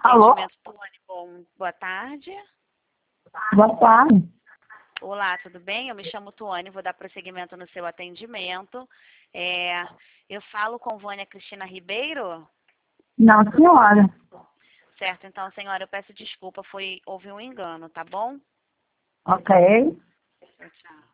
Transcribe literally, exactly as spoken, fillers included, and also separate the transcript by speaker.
Speaker 1: Alô?
Speaker 2: Atendimento Tuane, bom, boa tarde.
Speaker 1: Boa tarde.
Speaker 2: Olá, tudo bem? Eu me chamo Tuane, vou dar prosseguimento no seu atendimento. É, eu falo com Vânia Cristina Ribeiro?
Speaker 1: Não, senhora.
Speaker 2: Certo, então, senhora, eu peço desculpa, foi, houve um engano, tá bom?
Speaker 1: Ok.
Speaker 2: Tchau, tchau.